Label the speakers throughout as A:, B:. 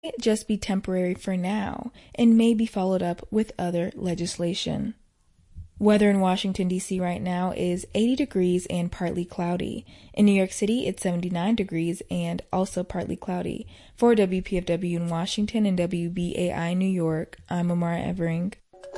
A: just be temporary for now and may be followed up with other legislation. Weather in Washington, D.C. right now is 80 degrees and partly cloudy. In New York City, it's 79 degrees and also partly cloudy. For WPFW in Washington and WBAI New York, I'm Amara Evering.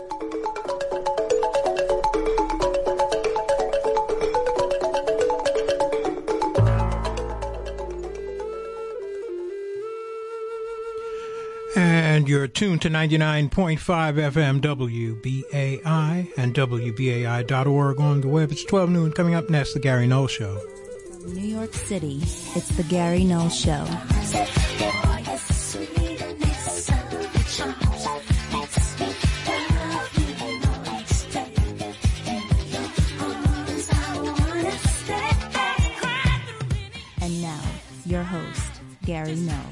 B: And you're tuned to 99.5 FM WBAI and WBAI.org on the web. It's 12 noon. Coming up next, The Gary Null Show.
C: From New York City, it's The Gary Null Show. And now, your host, Gary Null.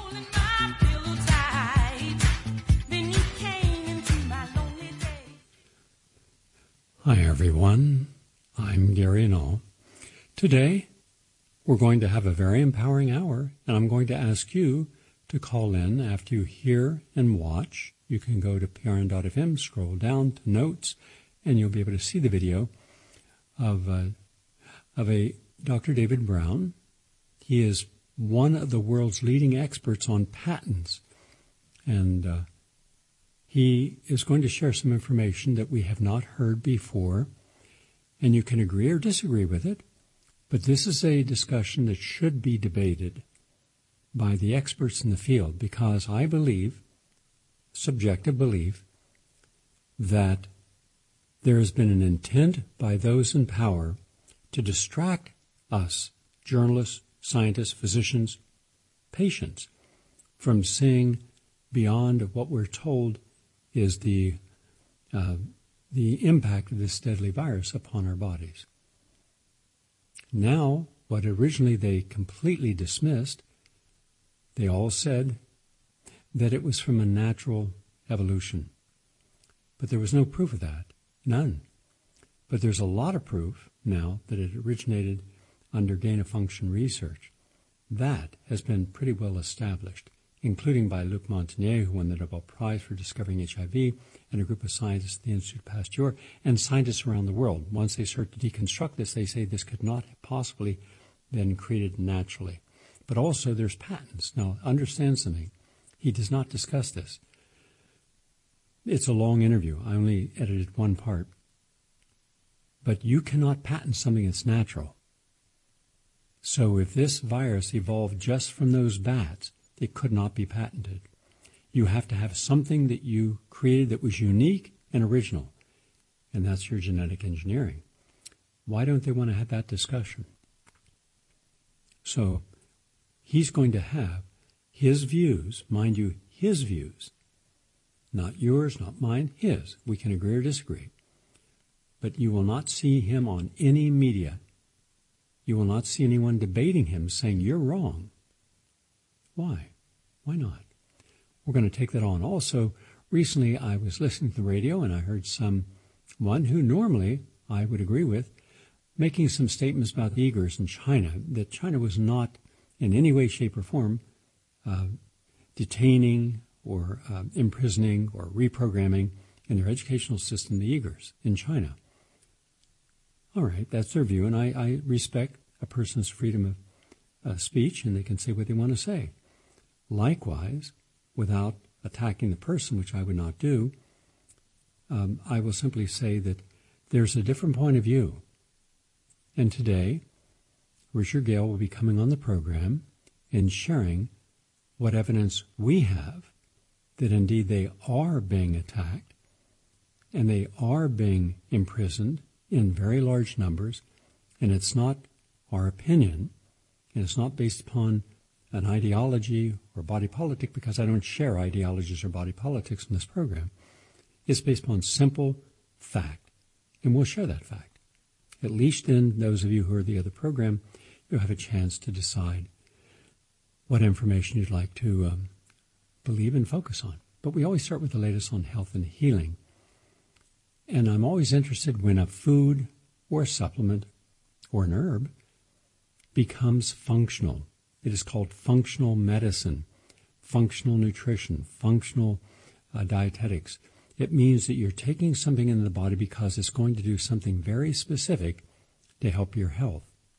D: Hi, everyone. I'm Gary Null. Today, we're going to have a very empowering hour, and I'm going to ask you to call in after you hear and watch. You can go to prn.fm, scroll down to notes, and you'll be able to see the video of a Dr. David Brown. He is one of the world's leading experts on patents, and he is going to share some information that we have not heard before, and you can agree or disagree with it, but this is a discussion that should be debated by the experts in the field, because I believe, subjective belief, that there has been an intent by those in power to distract us, journalists, scientists, physicians, patients, from seeing beyond what we're told is the impact of this deadly virus upon our bodies. Now, what originally they completely dismissed, they all said that it was from a natural evolution. But there was no proof of that, none. But there's a lot of proof now that it originated under gain-of-function research. That has been pretty well established, including by Luc Montagnier, who won the Nobel Prize for discovering HIV, and a group of scientists at the Institut Pasteur, and scientists around the world. Once they start to deconstruct this, they say this could not have possibly been created naturally. But also there's patents. Now, understand something. He does not discuss this. It's a long interview. I only edited one part. But you cannot patent something that's natural. So if this virus evolved just from those bats, it could not be patented. You have to have something that you created that was unique and original, and that's your genetic engineering. Why don't they want to have that discussion? So he's going to have his views, mind you, his views, not yours, not mine, his. We can agree or disagree. But you will not see him on any media. You will not see anyone debating him saying, you're wrong. Why? Why not? We're going to take that on. Also, recently I was listening to the radio and I heard someone who normally I would agree with making some statements about the Uyghurs in China, that China was not in any way, shape, or form detaining or imprisoning or reprogramming in their educational system the Uyghurs in China. All right, that's their view, and I respect a person's freedom of speech, and they can say what they want to say. Likewise, without attacking the person, which I would not do, I will simply say that there's a different point of view. And today, Richard Gale will be coming on the program and sharing what evidence we have that indeed they are being attacked and they are being imprisoned in very large numbers, and it's not our opinion, and it's not based upon an ideology or body politic, because I don't share ideologies or body politics in this program. It's based upon simple fact, and we'll share that fact. At least then, those of you who are the other program, you'll have a chance to decide what information you'd like to believe and focus on. But we always start with the latest on health and healing. And I'm always interested when a food or a supplement or an herb becomes functional. It is called functional medicine. functional nutrition, functional dietetics. It means that you're taking something into the body because it's going to do something very specific to help your health.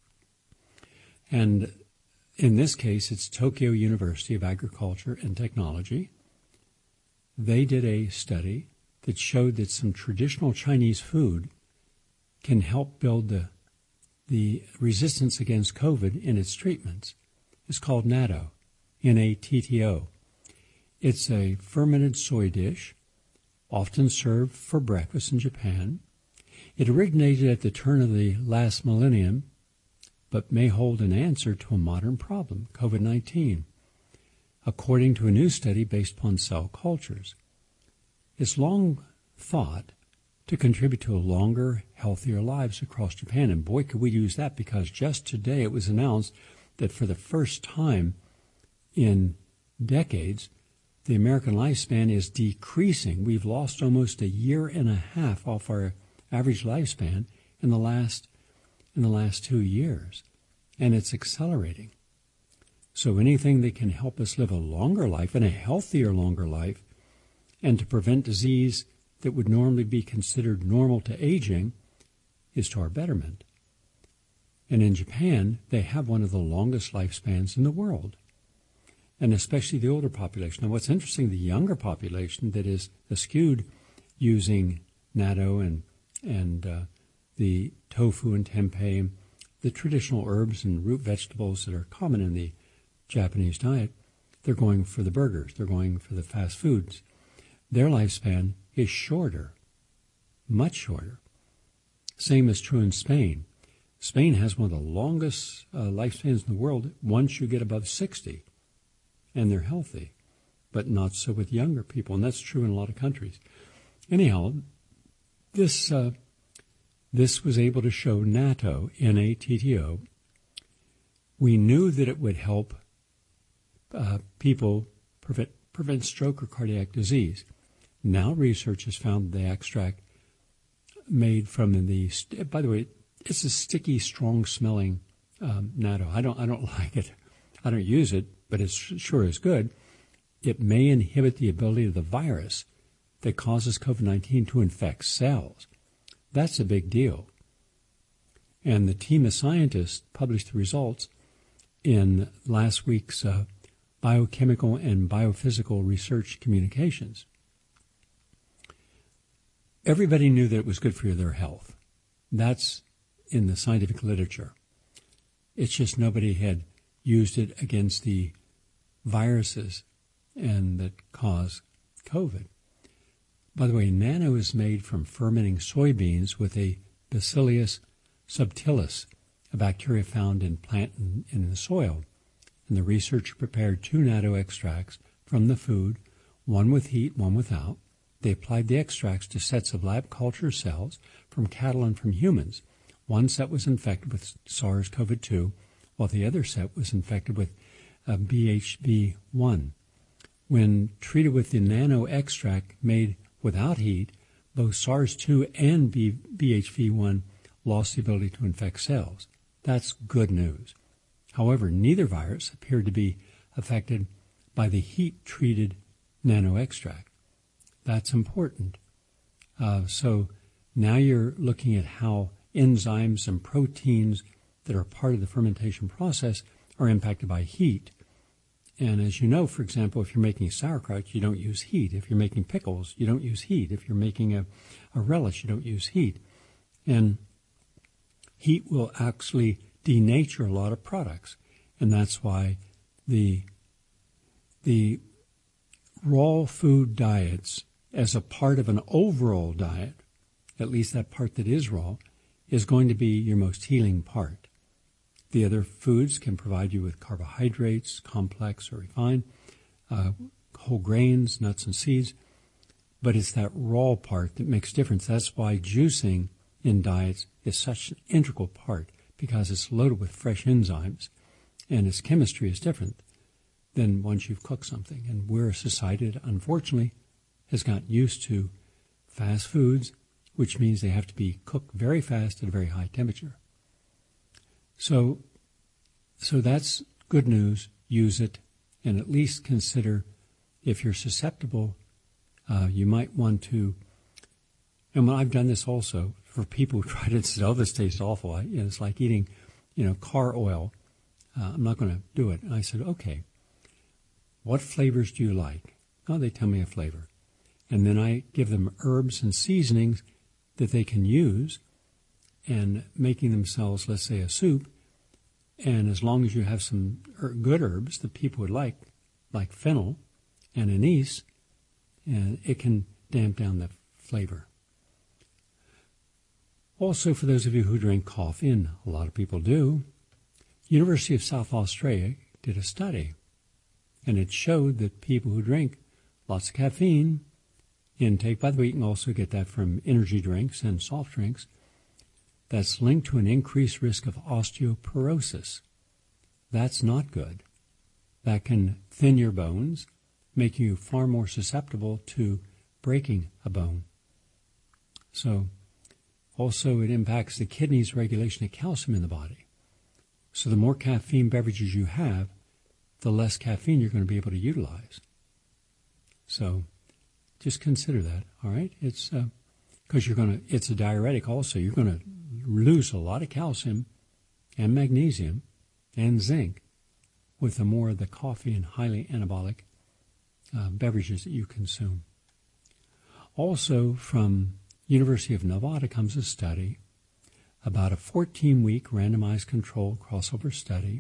D: And in this case, it's Tokyo University of Agriculture and Technology. They did a study that showed that some traditional Chinese food can help build the resistance against COVID in its treatments. It's called natto, N-A-T-T-O. It's a fermented soy dish, often served for breakfast in Japan. It originated at the turn of the last millennium, but may hold an answer to a modern problem, COVID-19, according to a new study based upon cell cultures. It's long thought to contribute to a longer, healthier lives across Japan. And boy, could we use that, because just today it was announced that for the first time in decades, the American lifespan is decreasing. We've lost almost a year and a half off our average lifespan in the last 2 years, and it's accelerating. So anything that can help us live a longer life and a healthier, longer life, and to prevent disease that would normally be considered normal to aging, is to our betterment. And in Japan, they have one of the longest lifespans in the world, and especially the older population. Now, what's interesting, the younger population that is eschewed using natto and the tofu and tempeh, the traditional herbs and root vegetables that are common in the Japanese diet, they're going for the burgers. They're going for the fast foods. Their lifespan is shorter, much shorter. Same is true in Spain. Spain has one of the longest lifespans in the world once you get above 60, and they're healthy, but not so with younger people, and that's true in a lot of countries. Anyhow, this was able to show natto, N-A-T-T-O. We knew that it would help people prevent stroke or cardiac disease. Now research has found the extract made from by the way, it's a sticky, strong-smelling natto. I don't like it. I don't use it, but it sure is good. It may inhibit the ability of the virus that causes COVID-19 to infect cells. That's a big deal. And the team of scientists published the results in last week's Biochemical and Biophysical Research Communications. Everybody knew that it was good for their health. That's in the scientific literature. It's just nobody had used it against the viruses and that cause COVID. By the way, nano is made from fermenting soybeans with a Bacillus subtilis, a bacteria found in plant and in the soil. And the researcher prepared 2 natto extracts from the food, one with heat, one without. They applied the extracts to sets of lab culture cells from cattle and from humans. One set was infected with SARS-CoV-2, while the other set was infected with BHV1. When treated with the nano extract made without heat, both SARS-2 and BHV1 lost the ability to infect cells. That's good news. However, neither virus appeared to be affected by the heat-treated nano extract. That's important. So now you're looking at how enzymes and proteins that are part of the fermentation process are impacted by heat. And as you know, for example, if you're making sauerkraut, you don't use heat. If you're making pickles, you don't use heat. If you're making a relish, you don't use heat. And heat will actually denature a lot of products. And that's why the raw food diets, as a part of an overall diet, at least that part that is raw, is going to be your most healing part. The other foods can provide you with carbohydrates, complex or refined, whole grains, nuts and seeds, but it's that raw part that makes difference. That's why juicing in diets is such an integral part, because it's loaded with fresh enzymes, and its chemistry is different than once you've cooked something. And we're a society that, unfortunately, has gotten used to fast foods, which means they have to be cooked very fast at a very high temperature. So that's good news. Use it, and at least consider if you're susceptible, you might want to, and I've done this also for people who try to say, oh, this tastes awful. It's like eating, car oil. I'm not going to do it. And I said, okay, what flavors do you like? Oh, they tell me a flavor. And then I give them herbs and seasonings that they can use and making themselves, let's say, a soup. And as long as you have some good herbs that people would like fennel and anise, and it can damp down the flavor. Also, for those of you who drink coffee, and a lot of people do, University of South Australia did a study, and it showed that people who drink lots of caffeine intake, by the way, you can also get that from energy drinks and soft drinks, that's linked to an increased risk of osteoporosis. That's not good. That can thin your bones, making you far more susceptible to breaking a bone. So, also it impacts the kidneys' regulation of calcium in the body. So the more caffeine beverages you have, the less caffeine you're going to be able to utilize. So, just consider that, all right? It's because it's a diuretic also. You're going to lose a lot of calcium and magnesium and zinc with the more of the coffee and highly anabolic beverages that you consume. Also, from University of Nevada comes a study about a 14-week randomized controlled crossover study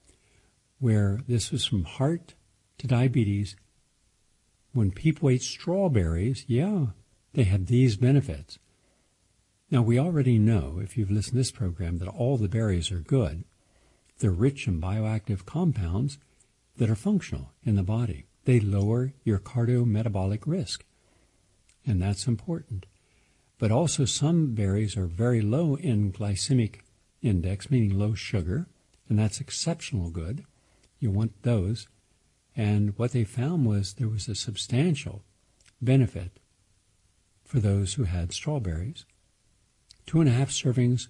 D: where this was from heart to diabetes. When people ate strawberries, they had these benefits. Now, we already know, if you've listened to this program, that all the berries are good. They're rich in bioactive compounds that are functional in the body. They lower your cardiometabolic risk, and that's important. But also some berries are very low in glycemic index, meaning low sugar, and that's exceptional good. You want those. And what they found was there was a substantial benefit for those who had strawberries. 2.5 servings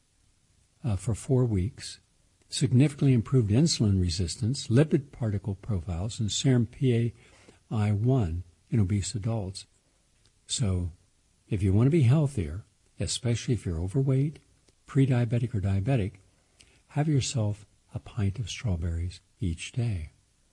D: for 4 weeks, significantly improved insulin resistance, lipid particle profiles, and serum PAI-1 in obese adults. So if you want to be healthier, especially if you're overweight, pre-diabetic or diabetic, have yourself a pint of strawberries each day.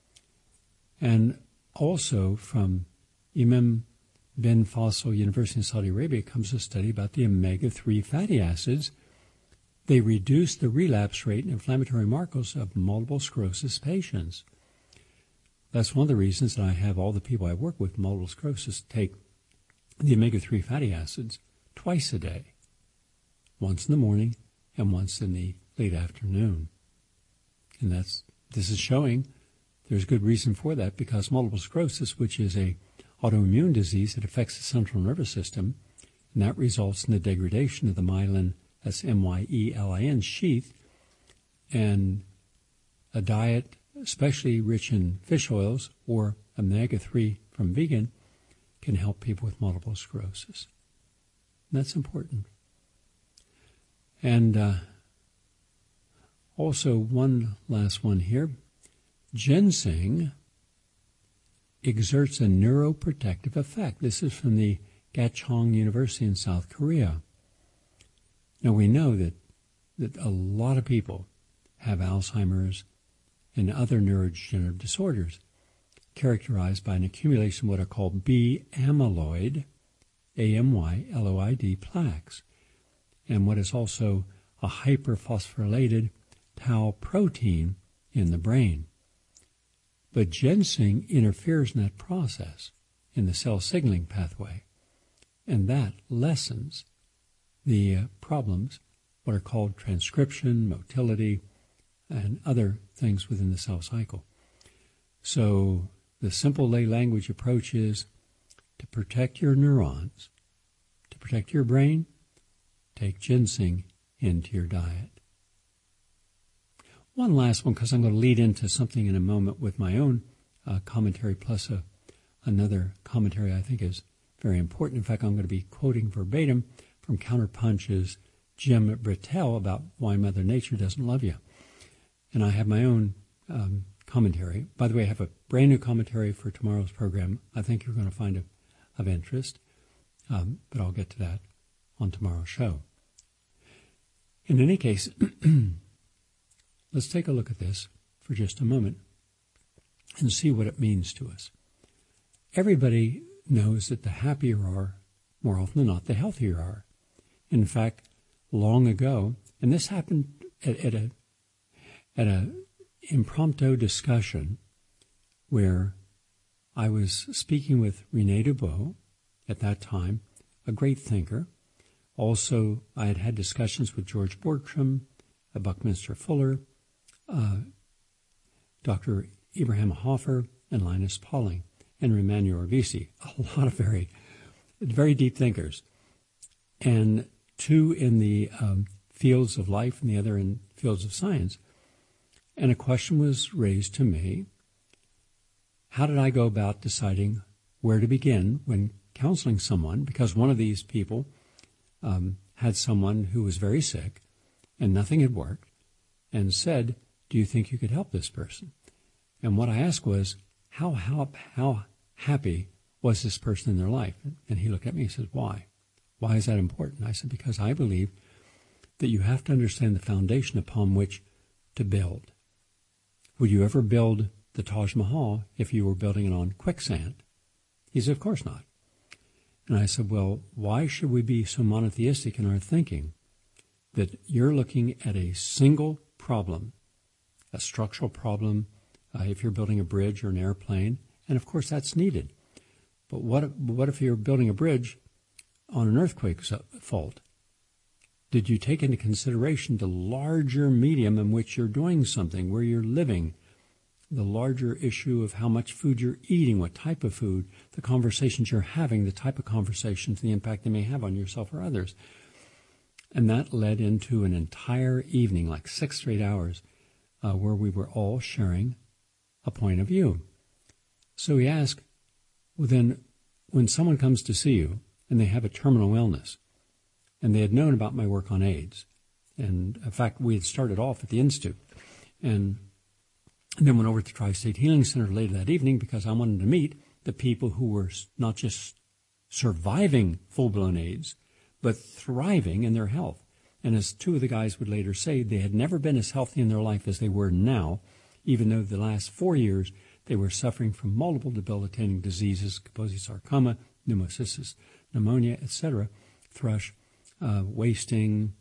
D: And also from Imam bin Faisal University in Saudi Arabia comes a study about the omega-3 fatty acids. They reduce the relapse rate and inflammatory markers of multiple sclerosis patients. That's one of the reasons that I have all the people I work with, multiple sclerosis, take the omega-3 fatty acids twice a day, once in the morning and once in the late afternoon. And this is showing there's good reason for that, because multiple sclerosis, which is a autoimmune disease that affects the central nervous system, and that results in the degradation of the myelin, that's M-Y-E-L-I-N, sheath, and a diet, especially rich in fish oils or omega-3 from vegan, can help people with multiple sclerosis. And that's important. And also one last one here. Ginseng exerts a neuroprotective effect. This is from the Gachong University in South Korea. Now we know that a lot of people have Alzheimer's and other neurodegenerative disorders characterized by an accumulation of what are called B-amyloid, A-M-Y-L-O-I-D plaques, and what is also a hyperphosphorylated tau protein in the brain. But ginseng interferes in that process, in the cell signaling pathway, and that lessens the problems, what are called transcription, motility, and other things within the cell cycle. So the simple lay language approach is to protect your neurons, to protect your brain, take ginseng into your diet. One last one, because I'm going to lead into something in a moment with my own commentary, plus another commentary I think is very important. In fact, I'm going to be quoting verbatim from Counterpunch's Jim Britell about why Mother Nature doesn't love you. And I have my own commentary. By the way, I have a brand new commentary for tomorrow's program. I think you're going to find it of interest, but I'll get to that on tomorrow's show. In any case, let's take a look at this for just a moment and see what it means to us. Everybody knows that the happier you are, more often than not, the healthier you are. In fact, long ago, and this happened at a impromptu discussion where I was speaking with René Dubos at that time, a great thinker. Also, I had had discussions with George Borgstrom, Buckminster Fuller, Dr. Abraham Hoffer, and Linus Pauling, and Emmanuel Orvisi, a lot of very, very deep thinkers. And two in the fields of life and the other in fields of science. And a question was raised to me, how did I go about deciding where to begin when counseling someone? Because one of these people had someone who was very sick and nothing had worked and said, do you think you could help this person? And what I asked was, how happy was this person in their life? And he looked at me and said, why? Why is that important? I said, because I believe that you have to understand the foundation upon which to build. Would you ever build the Taj Mahal if you were building it on quicksand? He said, of course not. And I said, well, why should we be so monotheistic in our thinking that you're looking at a single problem, a structural problem, if you're building a bridge or an airplane, and of course that's needed. But what if you're building a bridge on an earthquake fault? Did you take into consideration the larger medium in which you're doing something, where you're living, the larger issue of how much food you're eating, what type of food, the conversations you're having, the type of conversations, the impact they may have on yourself or others? And that led into an entire evening, like 6 straight hours, where we were all sharing a point of view. So we asked, well then, when someone comes to see you and they have a terminal illness, and they had known about my work on AIDS, and in fact, we had started off at the Institute, and then went over to Tri-State Healing Center later that evening because I wanted to meet the people who were not just surviving full-blown AIDS, but thriving in their health. And as two of the guys would later say, they had never been as healthy in their life as they were now, even though the last 4 years they were suffering from multiple debilitating diseases, Kaposi sarcoma, pneumocystis, pneumonia, etc., thrush, wasting,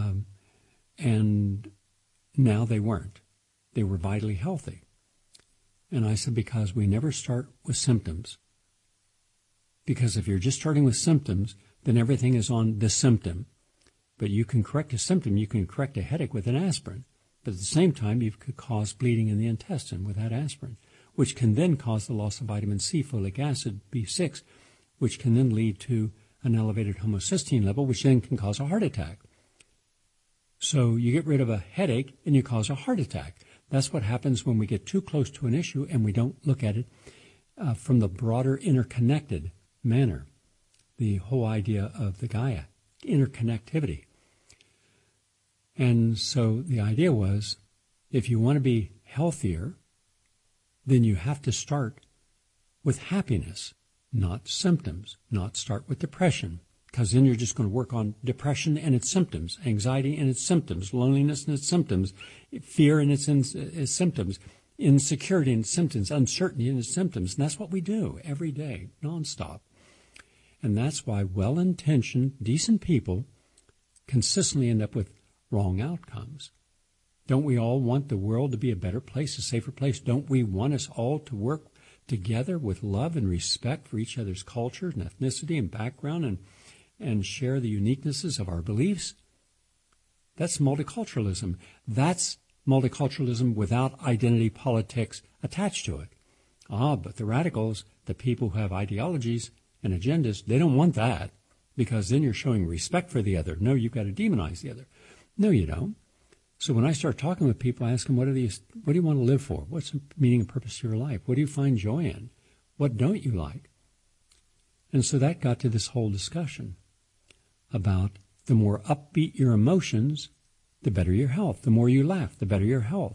D: and now they weren't. They were vitally healthy. And I said, because we never start with symptoms. Because if you're just starting with symptoms, then everything is on the symptom. But you can correct a symptom, you can correct a headache with an aspirin. But at the same time, you could cause bleeding in the intestine with that aspirin, which can then cause the loss of vitamin C, folic acid, B6, which can then lead to an elevated homocysteine level, which then can cause a heart attack. So you get rid of a headache and you cause a heart attack. That's what happens when we get too close to an issue and we don't look at it from the broader interconnected manner. The whole idea of the Gaia, interconnectivity. And so the idea was, if you want to be healthier, then you have to start with happiness, not symptoms, not start with depression, because then you're just going to work on depression and its symptoms, anxiety and its symptoms, loneliness and its symptoms, fear and its symptoms, insecurity and its symptoms, uncertainty and its symptoms. And that's what we do every day, nonstop. And that's why well-intentioned, decent people consistently end up with wrong outcomes. Don't we all want the world to be a better place, a safer place? Don't we want us all to work together with love and respect for each other's culture and ethnicity and background and share the uniquenesses of our beliefs? That's multiculturalism. That's multiculturalism without identity politics attached to it. But the radicals, the people who have ideologies and agendas, they don't want that, because then you're showing respect for the other. No, you've got to demonize the other. No, you don't. So when I start talking with people, I ask them, what do you want to live for? What's the meaning and purpose to your life? What do you find joy in? What don't you like? And so that got to this whole discussion about the more upbeat your emotions, the better your health. The more you laugh, the better your health.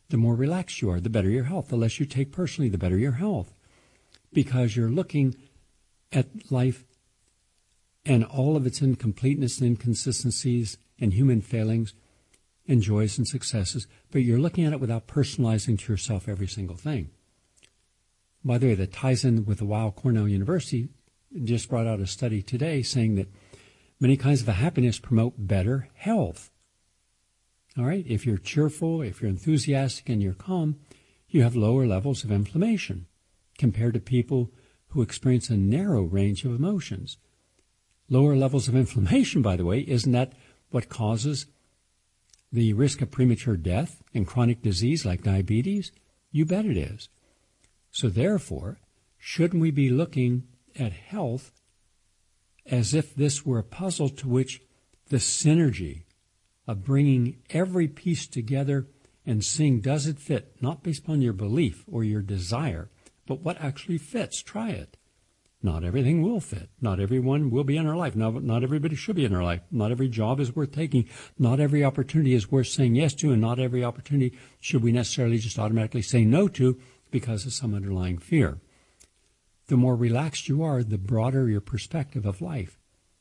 D: the more relaxed you are, the better your health. The less you take personally, the better your health. Because you're looking at life and all of its incompleteness and inconsistencies and human failings and joys and successes, but you're looking at it without personalizing to yourself every single thing. By the way, that ties in with the Weill Cornell University just brought out a study today saying that many kinds of happiness promote better health. All right? If you're cheerful, if you're enthusiastic, and you're calm, you have lower levels of inflammation compared to people who experience a narrow range of emotions. Lower levels of inflammation, by the way, isn't that what causes the risk of premature death and chronic disease like diabetes? You bet it is. So therefore, shouldn't we be looking at health as if this were a puzzle to which the synergy of bringing every piece together and seeing does it fit, not based upon your belief or your desire, but what actually fits? Try it. Not everything will fit. Not everyone will be in our life. Not everybody should be in our life. Not every job is worth taking. Not every opportunity is worth saying yes to, and not every opportunity should we necessarily just automatically say no to because of some underlying fear. The more relaxed you are, the broader your perspective of life.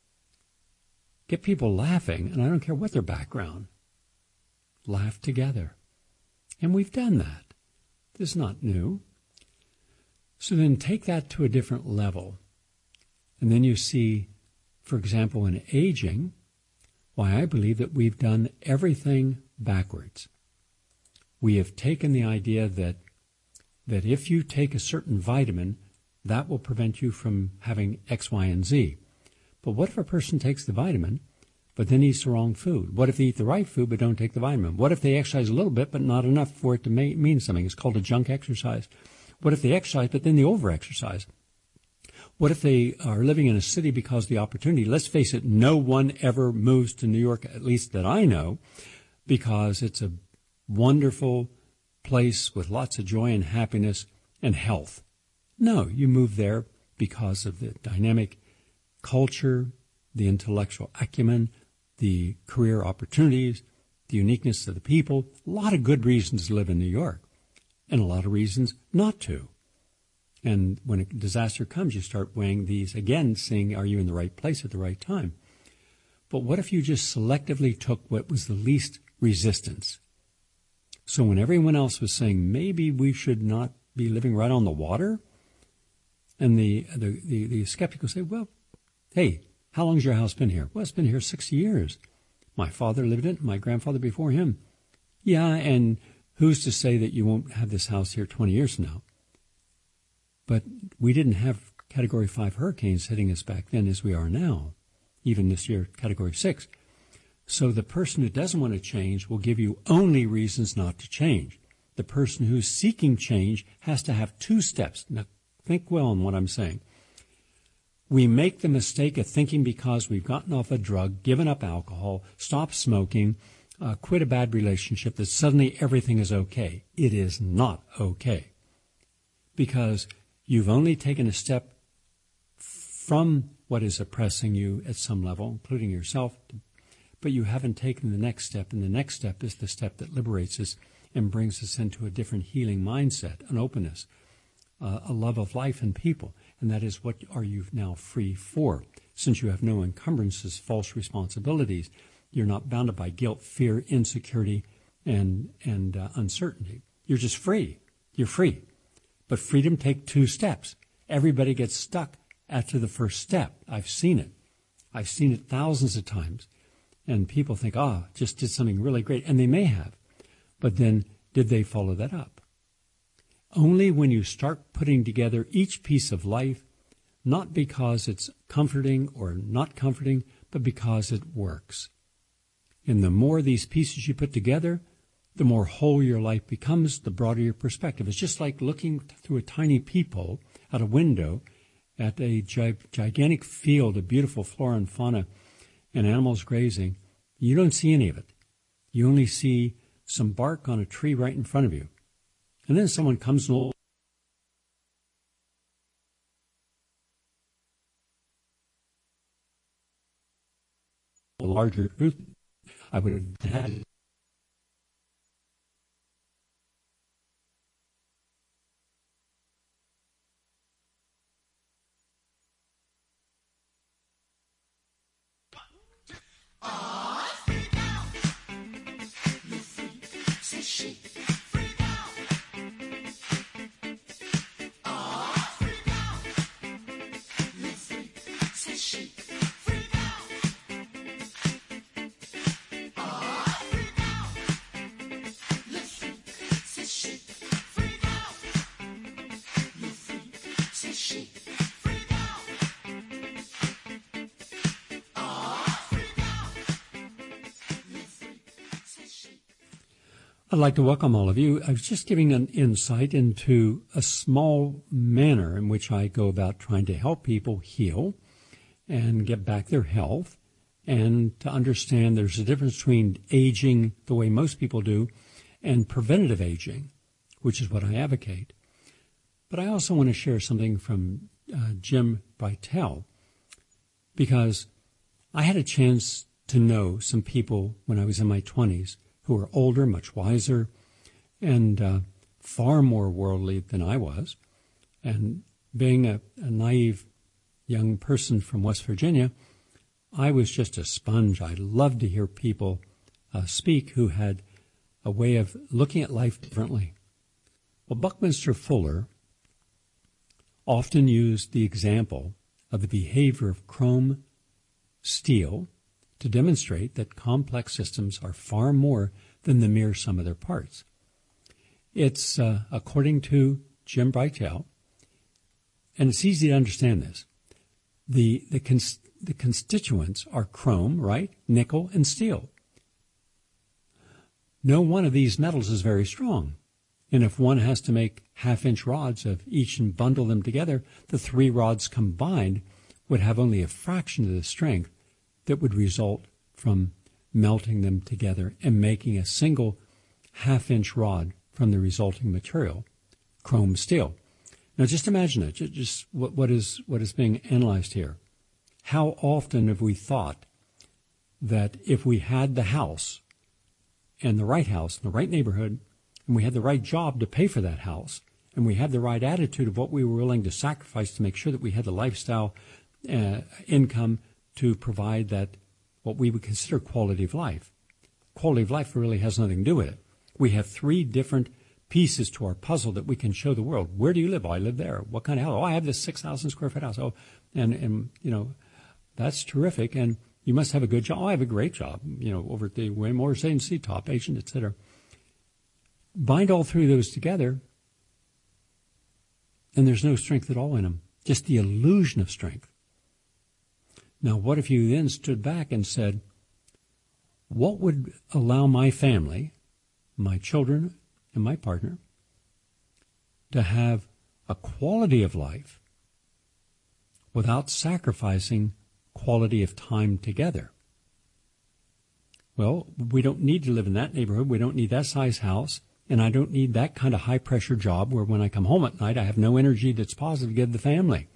D: Get people laughing, and I don't care what their background. Laugh together. And we've done that. This is not new. So then take that to a different level. And then you see, for example, in aging, why I believe that we've done everything backwards. We have taken the idea that if you take a certain vitamin, that will prevent you from having X, Y, and Z. But what if a person takes the vitamin, but then eats the wrong food? What if they eat the right food, but don't take the vitamin? What if they exercise a little bit, but not enough for it to mean something? It's called a junk exercise. What if they exercise, but then they over-exercise? What if they are living in a city because of the opportunity? Let's face it, no one ever moves to New York, at least that I know, because it's a wonderful place with lots of joy and happiness and health. No, you move there because of the dynamic culture, the intellectual acumen, the career opportunities, the uniqueness of the people. A lot of good reasons to live in New York. And a lot of reasons not to. And when a disaster comes, you start weighing these again, seeing are you in the right place at the right time. But what if you just selectively took what was the least resistance? So when everyone else was saying maybe we should not be living right on the water, and the skeptic will say, well, hey, how long has your house been here? Well, it's been here 60 years. My father lived in it, my grandfather before him. Yeah, and who's to say that you won't have this house here 20 years from now? But we didn't have Category 5 hurricanes hitting us back then as we are now, even this year, Category 6. So the person who doesn't want to change will give you only reasons not to change. The person who's seeking change has to have two steps. Now, think well on what I'm saying. We make the mistake of thinking because we've gotten off a drug, given up alcohol, stopped smoking, quit a bad relationship, that suddenly everything is okay. It is not okay. Because you've only taken a step from what is oppressing you at some level, including yourself, but you haven't taken the next step, and the next step is the step that liberates us and brings us into a different healing mindset, an openness, a love of life and people. And that is, what are you now free for? Since you have no encumbrances, false responsibilities, you're not bounded by guilt, fear, insecurity, and uncertainty. You're just free. You're free. But freedom takes two steps. Everybody gets stuck after the first step. I've seen it. I've seen it thousands of times. And people think, just did something really great. And they may have. But then, did they follow that up? Only when you start putting together each piece of life, not because it's comforting or not comforting, but because it works. And the more these pieces you put together, the more whole your life becomes, the broader your perspective. It's just like looking through a tiny peephole out a window at a gigantic field of beautiful flora and fauna and animals grazing. You don't see any of it. You only see some bark on a tree right in front of you. And then someone comes and a larger truth. I would have had I'd like to welcome all of you. I was just giving an insight into a small manner in which I go about trying to help people heal and get back their health, and to understand there's a difference between aging the way most people do and preventative aging, which is what I advocate. But I also want to share something from Jim Breitel, because I had a chance to know some people when I was in my 20s who were older, much wiser, and far more worldly than I was. And being a naive young person from West Virginia, I was just a sponge. I loved to hear people speak who had a way of looking at life differently. Well, Buckminster Fuller often used the example of the behavior of chrome steel to demonstrate that complex systems are far more than the mere sum of their parts. It's, according to Jim Breitel, and it's easy to understand this, the constituents are chrome, right, nickel, and steel. No one of these metals is very strong. And if one has to make half-inch rods of each and bundle them together, the 3 rods combined would have only a fraction of the strength that would result from melting them together and making a single half-inch rod from the resulting material, chrome steel. Now just imagine it, just what is being analyzed here. How often have we thought that if we had the house, and the right house, in the right neighborhood, and we had the right job to pay for that house, and we had the right attitude of what we were willing to sacrifice to make sure that we had the lifestyle income to provide that, what we would consider quality of life. Quality of life really has nothing to do with it. We have 3 different pieces to our puzzle that we can show the world. Where do you live? Oh, I live there. What kind of house? Oh, I have this 6,000 square foot house. Oh, and you know, that's terrific. And you must have a good job. Oh, I have a great job. You know, over at the Waymore Agency, top agent, etc. Bind all 3 of those together, and there's no strength at all in them. Just the illusion of strength. Now, what if you then stood back and said, what would allow my family, my children, and my partner to have a quality of life without sacrificing quality of time together? Well, we don't need to live in that neighborhood. We don't need that size house. And I don't need that kind of high-pressure job where when I come home at night, I have no energy that's positive to give the family.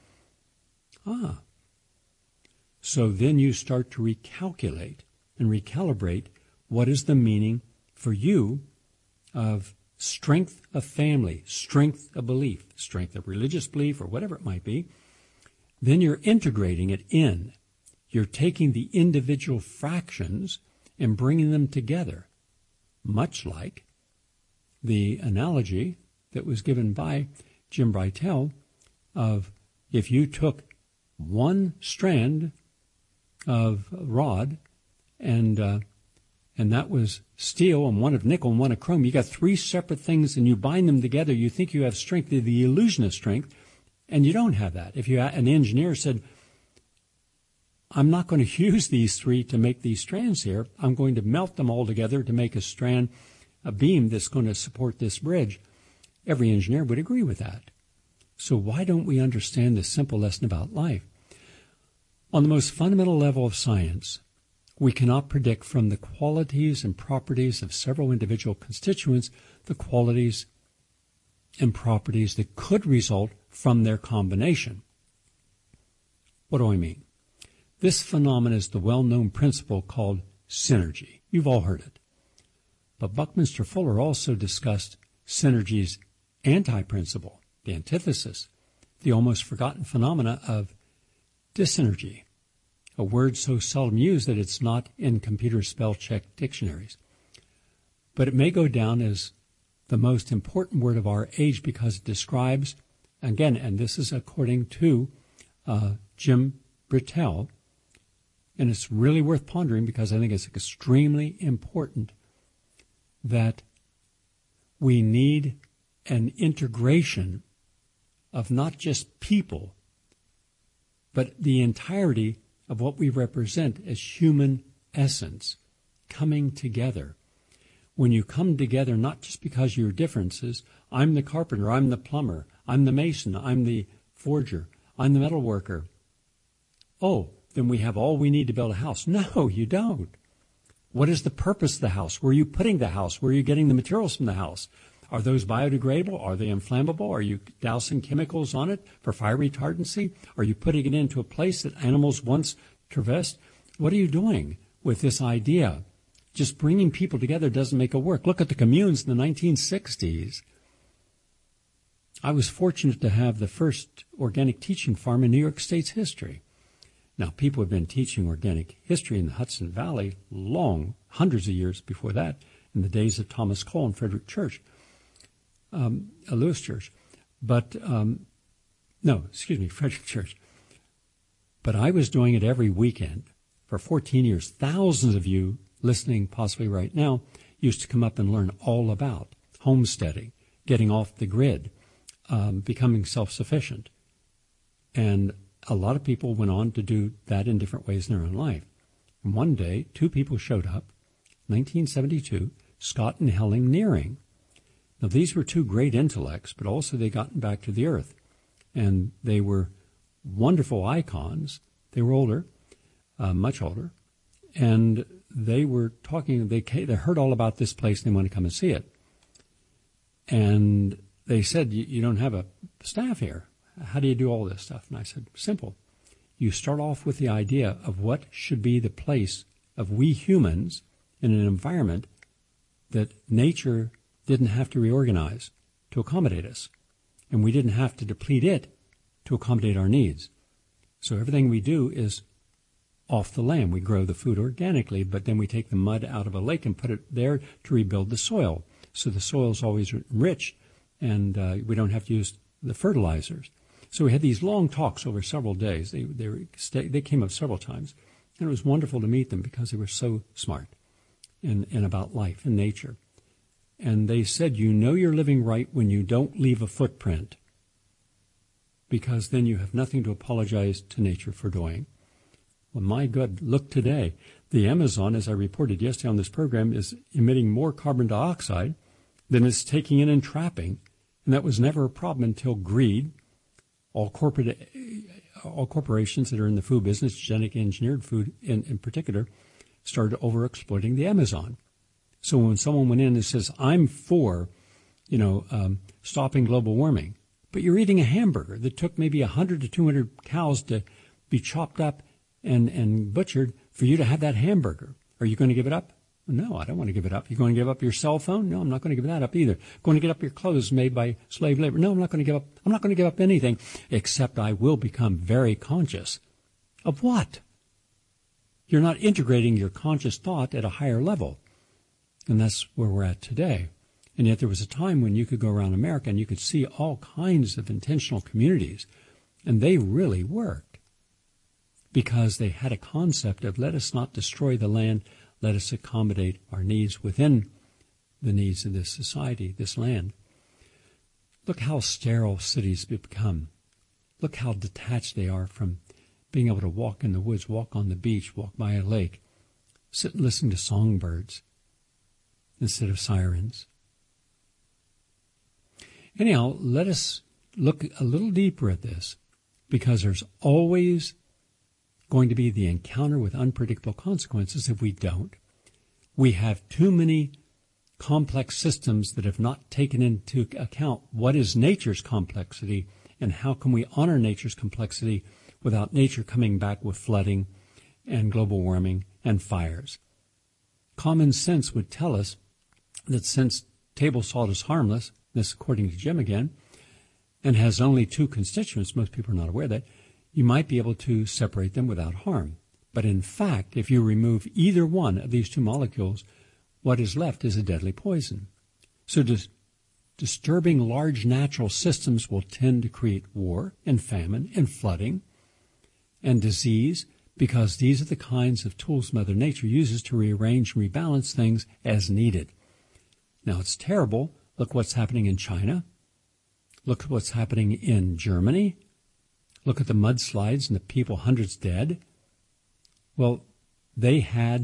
D: So then you start to recalculate and recalibrate what is the meaning for you of strength of family, strength of belief, strength of religious belief, or whatever it might be. Then you're integrating it in. You're taking the individual fractions and bringing them together, much like the analogy that was given by Jim Breitel of if you took one strand of rod and that was steel and one of nickel and one of chrome, you got 3 separate things and you bind them together, you think you have strength, the illusion of strength, and you don't have that. If an engineer said, I'm not going to use these 3 to make these strands here, I'm going to melt them all together to make a strand, a beam that's going to support this bridge, every engineer would agree with that. So why don't we understand this simple lesson about life? On the most fundamental level of science, we cannot predict from the qualities and properties of several individual constituents the qualities and properties that could result from their combination. What do I mean? This phenomenon is the well-known principle called synergy. You've all heard it. But Buckminster Fuller also discussed synergy's anti-principle, the antithesis, the almost forgotten phenomena of dysenergy, a word so seldom used that it's not in computer spell check dictionaries. But it may go down as the most important word of our age because it describes, again, and this is according to Jim Breitel, and it's really worth pondering because I think it's extremely important that we need an integration of not just people, but the entirety of what we represent as human essence coming together. when you come together, not just because of your differences, I'm the carpenter, I'm the plumber, I'm the mason, I'm the forger, I'm the metal worker. Oh, then we have all we need to build a house. No, you don't. What is the purpose of the house? Where are you putting the house? Where are you getting the materials from the house? Are those biodegradable? Are they inflammable? Are you dousing chemicals on it for fire retardancy? Are you putting it into a place that animals once traversed? What are you doing with this idea? Just bringing people together doesn't make it work. Look at the communes in the 1960s. I was fortunate to have the first organic teaching farm in New York State's history. Now, people have been teaching organic history in the Hudson Valley hundreds of years before that, in the days of Thomas Cole and Frederick Church, Lewis Church. Frederick Church. But I was doing it every weekend for 14 years. Thousands of you listening possibly right now used to come up and learn all about homesteading, getting off the grid, becoming self-sufficient. And a lot of people went on to do that in different ways in their own life. And one day, two people showed up, 1972, Scott and Helen Nearing. Now, these were two great intellects, but also they gotten back to the earth. And they were wonderful icons. They were older, much older. And they were talking, they heard all about this place and they wanted to come and see it. And they said, you don't have a staff here. How do you do all this stuff? And I said, simple. You start off with the idea of what should be the place of we humans in an environment that nature didn't have to reorganize to accommodate us. And we didn't have to deplete it to accommodate our needs. So everything we do is off the land. We grow the food organically, but then we take the mud out of a lake and put it there to rebuild the soil. So the soil is always rich, and we don't have to use the fertilizers. So we had these long talks over several days. They came up several times, and it was wonderful to meet them because they were so smart and about life and nature. And they said, you know you're living right when you don't leave a footprint, because then you have nothing to apologize to nature for doing. Well, my God, look today. The Amazon, as I reported yesterday on this program, is emitting more carbon dioxide than it's taking in and trapping. And that was never a problem until greed, all corporations that are in the food business, genetically engineered food in particular, started over-exploiting the Amazon. So when someone went in and says, I'm for, stopping global warming, but you're eating a hamburger that took maybe 100 to 200 cows to be chopped up and butchered for you to have that hamburger. Are you going to give it up? No, I don't want to give it up. You're going to give up your cell phone? No, I'm not going to give that up either. Going to give up your clothes made by slave labor? No, I'm not going to give up anything, except I will become very conscious. Of what? You're not integrating your conscious thought at a higher level. And that's where we're at today. And yet there was a time when you could go around America and you could see all kinds of intentional communities, and they really worked because they had a concept of let us not destroy the land, let us accommodate our needs within the needs of this society, this land. Look how sterile cities have become. Look how detached they are from being able to walk in the woods, walk on the beach, walk by a lake, sit and listen to songbirds instead of sirens. Anyhow, let us look a little deeper at this, because there's always going to be the encounter with unpredictable consequences if we don't. We have too many complex systems that have not taken into account what is nature's complexity and how can we honor nature's complexity without nature coming back with flooding and global warming and fires. Common sense would tell us that since table salt is harmless, this according to Jim again, and has only two constituents, most people are not aware of that, you might be able to separate them without harm. But in fact, if you remove either one of these two molecules, what is left is a deadly poison. So disturbing large natural systems will tend to create war and famine and flooding and disease, because these are the kinds of tools Mother Nature uses to rearrange and rebalance things as needed. Now, it's terrible. Look what's happening in China. Look at what's happening in Germany. Look at the mudslides and the people, hundreds dead. Well, they had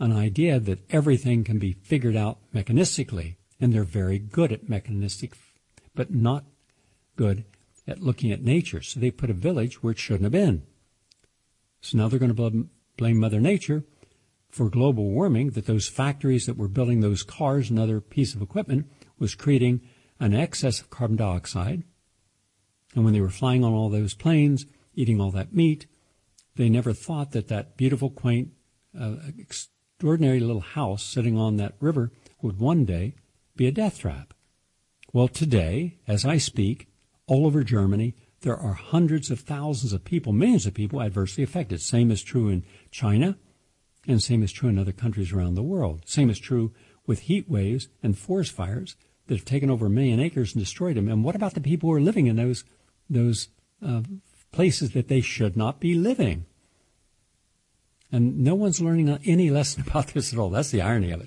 D: an idea that everything can be figured out mechanistically, and they're very good at mechanistic, but not good at looking at nature. So they put a village where it shouldn't have been. So now they're going to blame Mother Nature for global warming, that those factories that were building those cars and other piece of equipment was creating an excess of carbon dioxide. And when they were flying on all those planes, eating all that meat, they never thought that that beautiful, quaint, extraordinary little house sitting on that river would one day be a death trap. Well, today, as I speak, all over Germany, there are hundreds of thousands of people, millions of people adversely affected. Same is true in China, and same is true in other countries around the world. Same is true with heat waves and forest fires that have taken over 1 million acres and destroyed them. And what about the people who are living in those places that they should not be living? And no one's learning any lesson about this at all. That's the irony of it.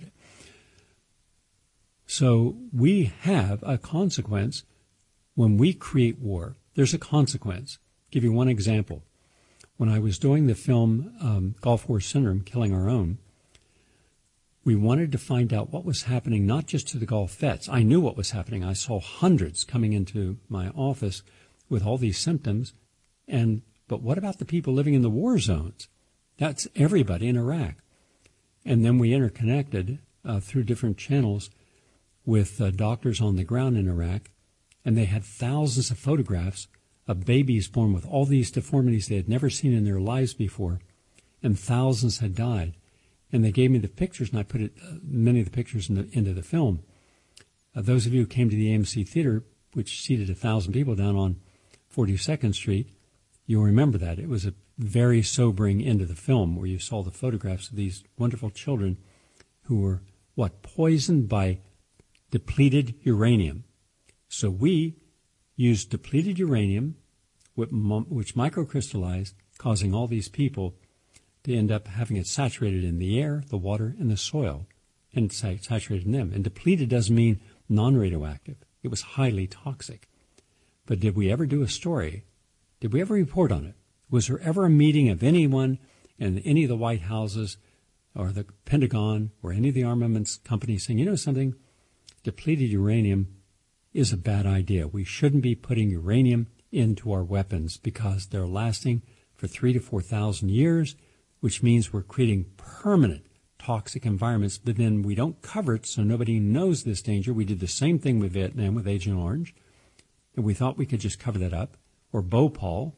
D: So we have a consequence when we create war. There's a consequence. I'll give you one example. When I was doing the film Gulf War Syndrome, Killing Our Own, we wanted to find out what was happening not just to the Gulf vets. I knew what was happening. I saw hundreds coming into my office with all these symptoms. But what about the people living in the war zones? That's everybody in Iraq. And then we interconnected through different channels with doctors on the ground in Iraq, and they had thousands of photographs of babies born with all these deformities they had never seen in their lives before, and thousands had died. And they gave me the pictures, and I put many of the pictures into the film. Those of you who came to the AMC Theater, which seated 1,000 people down on 42nd Street, you'll remember that. It was a very sobering end of the film where you saw the photographs of these wonderful children who were, poisoned by depleted uranium. So we used depleted uranium, which microcrystallized, causing all these people to end up having it saturated in the air, the water, and the soil, and saturated in them. And depleted doesn't mean non-radioactive. It was highly toxic. But did we ever do a story? Did we ever report on it? Was there ever a meeting of anyone in any of the White Houses or the Pentagon or any of the armaments companies saying, you know something, depleted uranium is a bad idea. We shouldn't be putting uranium into our weapons because they're lasting for 3,000 to 4,000 years, which means we're creating permanent toxic environments, but then we don't cover it so nobody knows this danger. We did the same thing with Vietnam with Agent Orange, and we thought we could just cover that up, or Bhopal,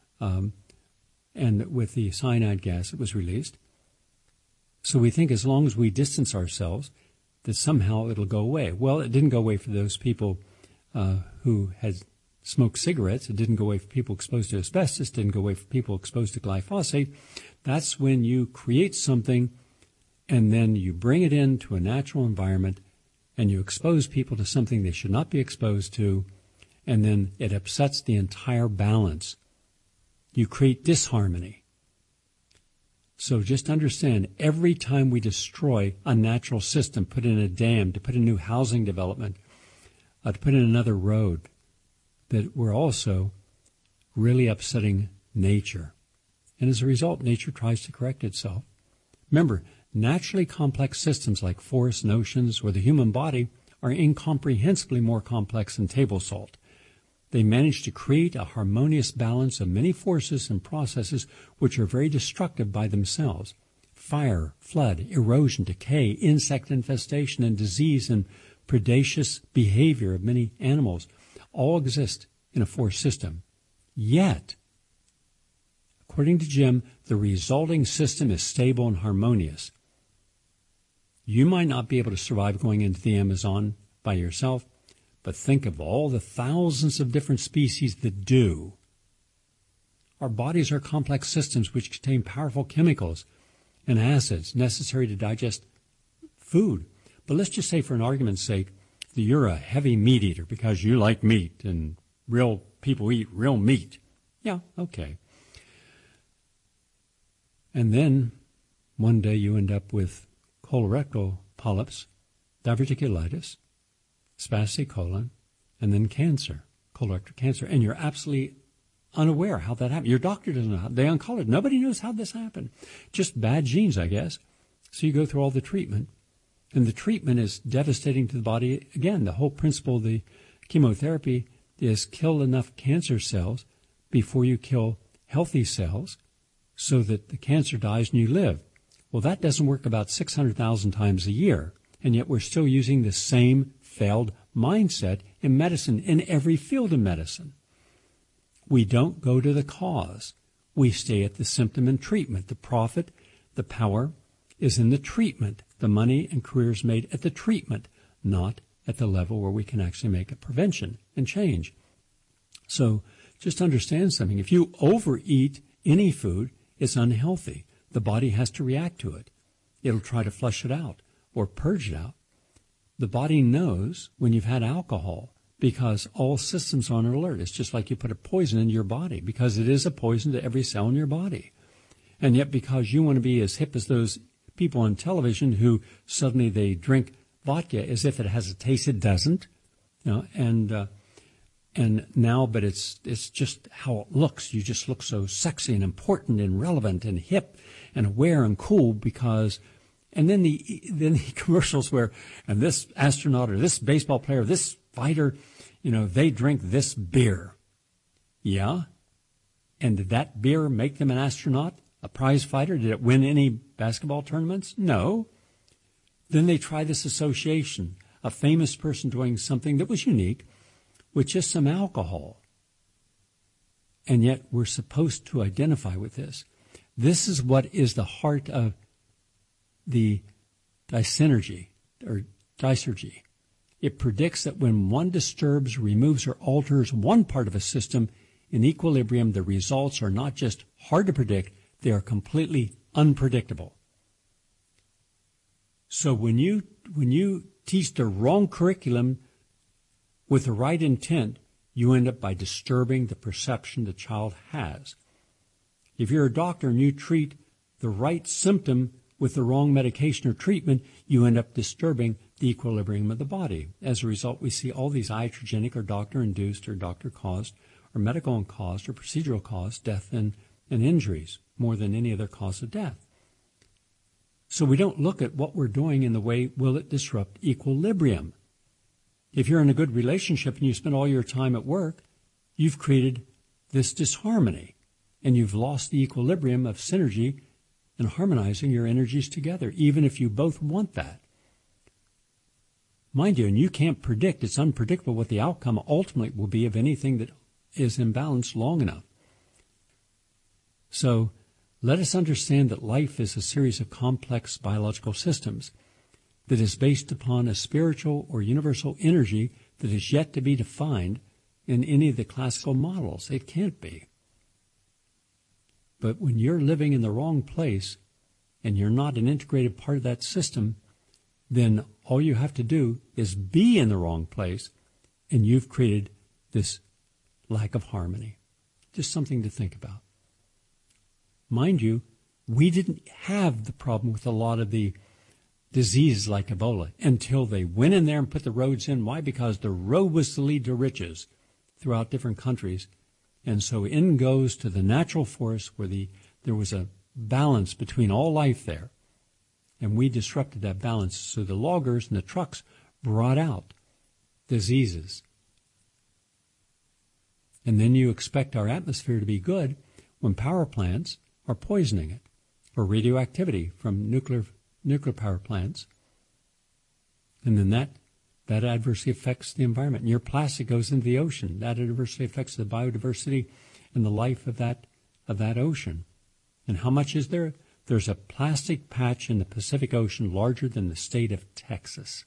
D: and with the cyanide gas that was released. So we think as long as we distance ourselves, that somehow it'll go away. Well, it didn't go away for those people who had smoked cigarettes. It didn't go away for people exposed to asbestos. It didn't go away for people exposed to glyphosate. That's when you create something and then you bring it into a natural environment and you expose people to something they should not be exposed to, and then it upsets the entire balance. You create disharmony. So just understand, every time we destroy a natural system, put in a dam, to put in new housing development, to put in another road, that we're also really upsetting nature. And as a result, nature tries to correct itself. Remember, naturally complex systems like forests and oceans or the human body are incomprehensibly more complex than table salt. They manage to create a harmonious balance of many forces and processes which are very destructive by themselves. Fire, flood, erosion, decay, insect infestation, and disease and predaceous behavior of many animals all exist in a forest system. Yet, according to Jim, the resulting system is stable and harmonious. You might not be able to survive going into the Amazon by yourself, but think of all the thousands of different species that do. Our bodies are complex systems which contain powerful chemicals and acids necessary to digest food. But let's just say, for an argument's sake, that you're a heavy meat eater because you like meat and real people eat real meat. Yeah, okay. And then one day you end up with colorectal polyps, diverticulitis, spastic colon, and then cancer, colorectal cancer. And you're absolutely unaware how that happened. Your doctor doesn't know how. The oncologist, nobody knows how this happened. Just bad genes, I guess. So you go through all the treatment, and the treatment is devastating to the body. Again, the whole principle of the chemotherapy is kill enough cancer cells before you kill healthy cells so that the cancer dies and you live. Well, that doesn't work about 600,000 times a year, and yet we're still using the same failed mindset in medicine, in every field of medicine. We don't go to the cause. We stay at the symptom and treatment. The profit, the power is in the treatment. The money and careers made at the treatment, not at the level where we can actually make a prevention and change. So just understand something. If you overeat any food, it's unhealthy. The body has to react to it. It'll try to flush it out or purge it out. The body knows when you've had alcohol because all systems are on alert. It's just like you put a poison into your body because it is a poison to every cell in your body. And yet because you want to be as hip as those people on television who suddenly they drink vodka as if it has a taste, it doesn't. And now, but it's just how it looks. You just look so sexy and important and relevant and hip and aware and cool because, and then the commercials where, and this astronaut or this baseball player, this fighter, they drink this beer. Yeah. And did that beer make them an astronaut, a prize fighter? Did it win any basketball tournaments? No. Then they try this association, a famous person doing something that was unique with just some alcohol. And yet we're supposed to identify with this. This is what is the heart of the dysynergy or dysergy. It predicts that when one disturbs, removes, or alters one part of a system in equilibrium, the results are not just hard to predict, they are completely unpredictable. So when you teach the wrong curriculum with the right intent, you end up by disturbing the perception the child has. If you're a doctor and you treat the right symptom with the wrong medication or treatment, you end up disturbing the equilibrium of the body. As a result, we see all these iatrogenic or doctor-induced or doctor-caused or medical-caused or procedural-caused death and injuries more than any other cause of death. So we don't look at what we're doing in the way, will it disrupt equilibrium? If you're in a good relationship and you spend all your time at work, you've created this disharmony, and you've lost the equilibrium of synergy and harmonizing your energies together, even if you both want that. Mind you, and you can't predict, it's unpredictable what the outcome ultimately will be of anything that is imbalanced long enough. So let us understand that life is a series of complex biological systems that is based upon a spiritual or universal energy that is yet to be defined in any of the classical models. It can't be. But when you're living in the wrong place and you're not an integrated part of that system, then all you have to do is be in the wrong place, and you've created this lack of harmony. Just something to think about. Mind you, we didn't have the problem with a lot of the diseases like Ebola until they went in there and put the roads in. Why? Because the road was to lead to riches throughout different countries. And so in goes to the natural forest where there was a balance between all life there. And we disrupted that balance. So the loggers and the trucks brought out diseases. And then you expect our atmosphere to be good when power plants are poisoning it, or radioactivity from nuclear power plants. And then that adversely affects the environment. And your plastic goes into the ocean. That adversely affects the biodiversity and the life of that ocean. And how much is there? There's a plastic patch in the Pacific Ocean larger than the state of Texas.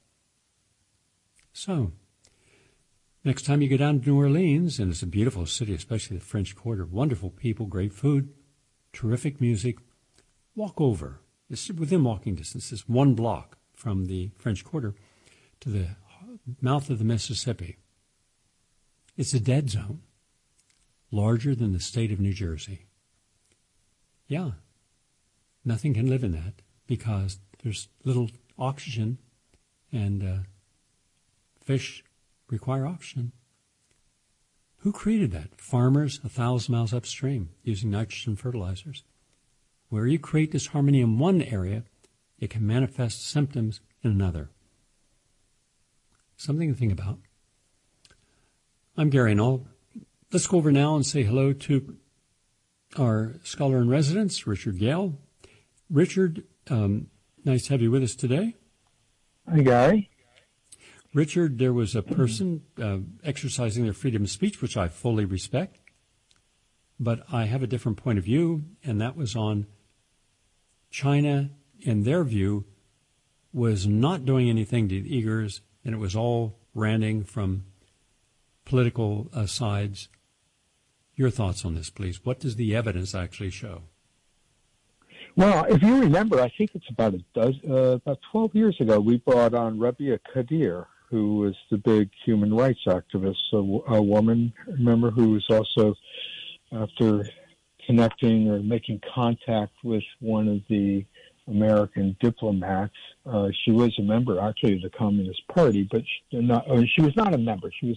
D: So, next time you go down to New Orleans, and it's a beautiful city, especially the French Quarter, wonderful people, great food, terrific music, walk over. It's within walking distance. It's 1 block from the French Quarter to the mouth of the Mississippi. It's a dead zone, larger than the state of New Jersey. Yeah, nothing can live in that because there's little oxygen, and fish require oxygen. Who created that? Farmers 1,000 miles upstream using nitrogen fertilizers. Where you create disharmony in one area, it can manifest symptoms in another. Something to think about. I'm Gary Null. Let's go over now and say hello to our scholar in residence, Richard Gale. Richard, nice to have you with us today.
E: Hi, Gary.
D: Richard, there was a person exercising their freedom of speech, which I fully respect, but I have a different point of view, and that was on China, in their view, was not doing anything to the Uyghurs, and it was all ranting from political sides. Your thoughts on this, please. What does the evidence actually show?
E: Well, if you remember, I think it's about 12 years ago, we brought on Rabia Kadir, who was the big human rights activist, a woman, remember, who was also, after connecting or making contact with one of the American diplomats, she was a member, actually, of the Communist Party, but she was not a member. She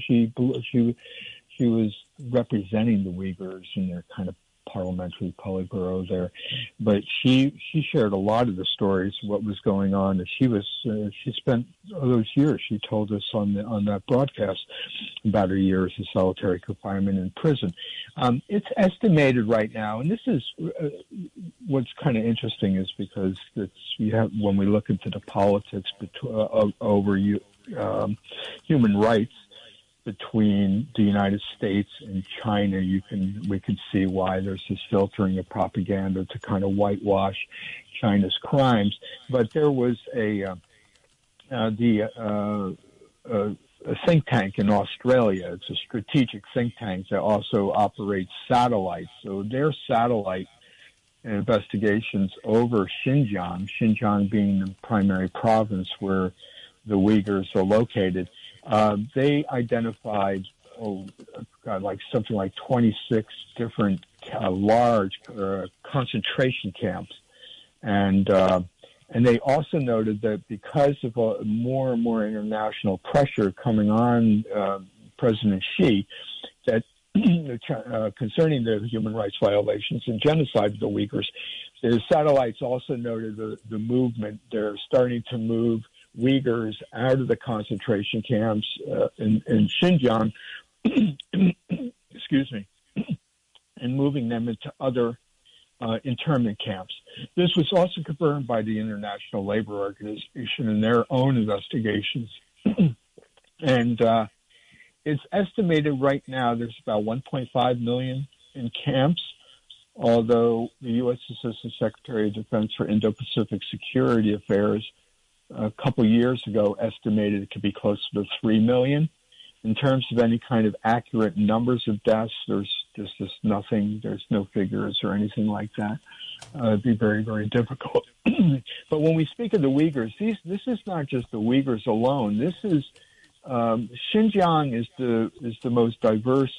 E: was representing the Uyghurs in their kind of parliamentary Politburo there, but she shared a lot of the stories of what was going on. And she spent those years. She told us on that broadcast about her years of solitary confinement in prison. It's estimated right now, and this is what's kind of interesting, is because when we look into the politics over human rights between the United States and China, we can see why there's this filtering of propaganda to kind of whitewash China's crimes. But there was a think tank in Australia. It's a strategic think tank that also operates satellites. So their satellite investigations over Xinjiang being the primary province where the Uyghurs are located, they identified something like 26 different large concentration camps, and they also noted that because of more and more international pressure coming on President Xi, that concerning the human rights violations and genocide of the Uyghurs, the satellites also noted the movement. They're starting to move Uyghurs out of the concentration camps in Xinjiang, excuse me, and moving them into other internment camps. This was also confirmed by the International Labor Organization in their own investigations. And it's estimated right now there's about 1.5 million in camps, although the U.S. Assistant Secretary of Defense for Indo-Pacific Security Affairs a couple years ago estimated it could be closer to 3 million. In terms of any kind of accurate numbers of deaths, there's just nothing. There's no figures or anything like that. It'd be very, very difficult. But when we speak of the Uyghurs, this is not just the Uyghurs alone. This is Xinjiang is the most diverse,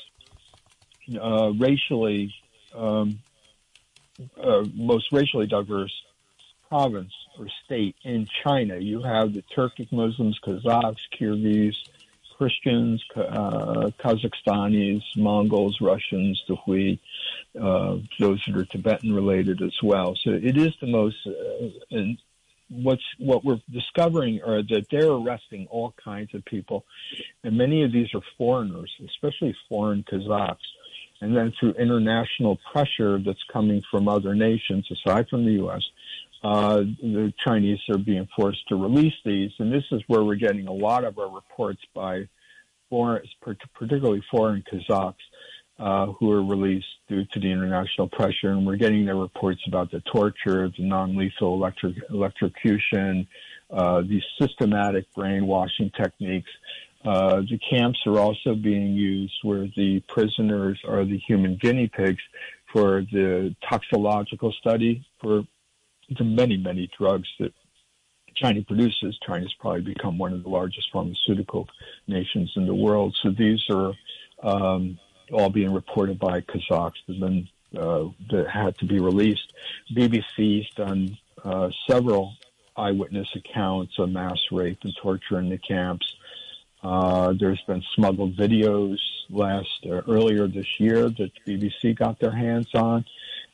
E: most racially diverse province or state in China. You have the Turkic Muslims, Kazakhs, Kyrgyz, Christians, Kazakhstanis, Mongols, Russians, the Hui, those that are Tibetan related as well. So it is the most, and what we're discovering are that they're arresting all kinds of people, and many of these are foreigners, especially foreign Kazakhs. And then through international pressure that's coming from other nations, aside from the U.S., the Chinese are being forced to release these, and this is where we're getting a lot of our reports by particularly foreign Kazakhs who are released due to the international pressure, and we're getting their reports about the torture, the non-lethal electrocution, these systematic brainwashing techniques. The camps are also being used where the prisoners are the human guinea pigs for the toxicological study for the many, many drugs that China produces. China's probably become one of the largest pharmaceutical nations in the world. So these are all being reported by Kazakhs that had to be released. BBC's done several eyewitness accounts of mass rape and torture in the camps. There's been smuggled videos earlier this year that BBC got their hands on.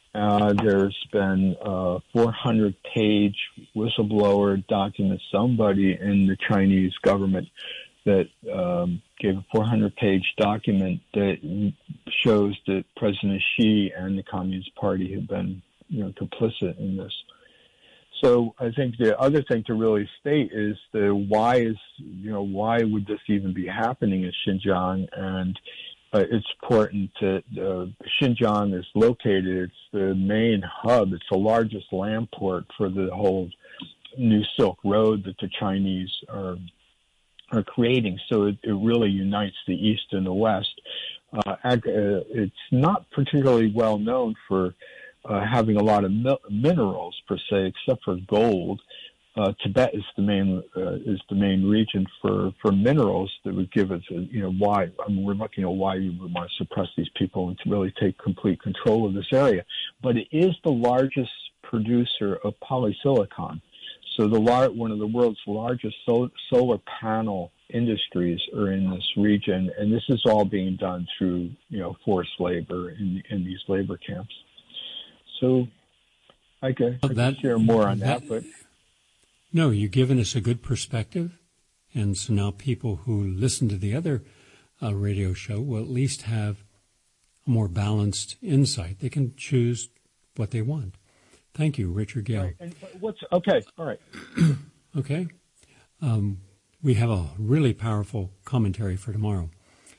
E: There's been a 400-page whistleblower document, somebody in the Chinese government that gave a 400-page document that shows that President Xi and the Communist Party have been, complicit in this. So I think the other thing to really state is why would this even be happening in Xinjiang? And it's important that Xinjiang is located. It's the main hub. It's the largest land port for the whole new Silk Road that the Chinese are creating. So it really unites the East and the West. It's not particularly well known for having a lot of minerals per se, except for gold. Tibet is the main region for minerals that would give us, why. We're looking at why you would want to suppress these people and to really take complete control of this area. But it is the largest producer of polysilicon. So one of the world's largest solar panel industries are in this region, and this is all being done through, forced labor in these labor camps. So I can share more on that, but.
D: No, you've given us a good perspective, and so now people who listen to the other radio show will at least have a more balanced insight. They can choose what they want. Thank you, Richard Gale.
E: Right. And okay, all right.
D: Okay. We have a really powerful commentary for tomorrow.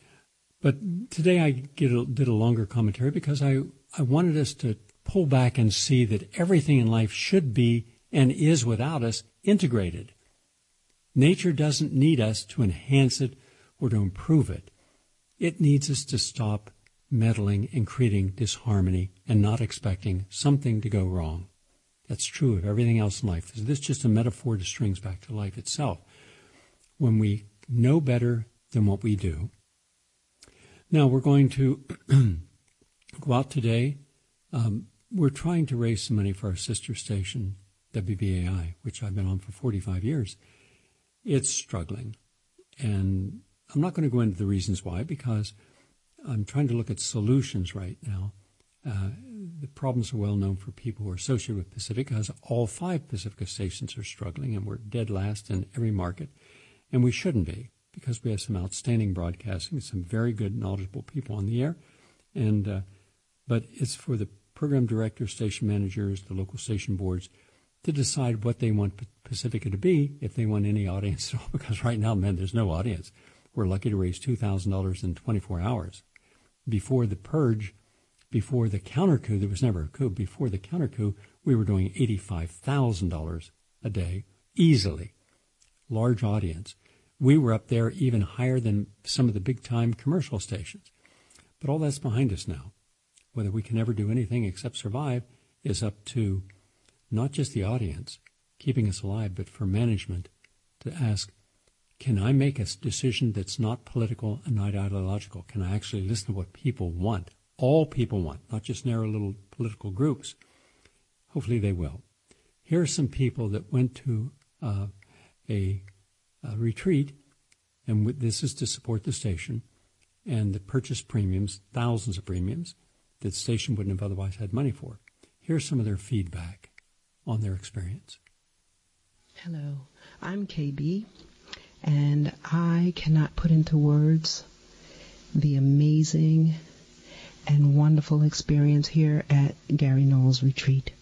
D: But today I did a longer commentary because I wanted us to pull back and see that everything in life should be and is without us integrated. Nature doesn't need us to enhance it or to improve it. It needs us to stop meddling and creating disharmony and not expecting something to go wrong. That's true of everything else in life. This is just a metaphor that strings back to life itself. When we know better than what we do. Now we're going to go out today. We're trying to raise some money for our sister station, WBAI, which I've been on for 45 years. It's struggling. And I'm not going to go into the reasons why, because I'm trying to look at solutions right now. The problems are well known for people who are associated with Pacifica, because all 5 Pacifica stations are struggling, and we're dead last in every market. And we shouldn't be, because we have some outstanding broadcasting, some very good, knowledgeable people on the air. And but it's for the program directors, station managers, the local station boards, to decide what they want Pacifica to be, if they want any audience at all, because right now, man, there's no audience. We're lucky to raise $2,000 in 24 hours. Before the purge, before the counter coup, there was never a coup, before the counter coup, we were doing $85,000 a day, easily. Large audience. We were up there even higher than some of the big-time commercial stations. But all that's behind us now. Whether we can ever do anything except survive is up to not just the audience keeping us alive, but for management to ask, can I make a decision that's not political and not ideological? Can I actually listen to what people want? All people want, not just narrow little political groups. Hopefully they will. Here are some people that went to a retreat, and this is to support the station, and that purchased premiums, thousands of premiums, that the station wouldn't have otherwise had money for. Here's some of their feedback on their experience.
F: Hello, I'm KB, and I cannot put into words the amazing and wonderful experience here at Gary Knowles Retreat.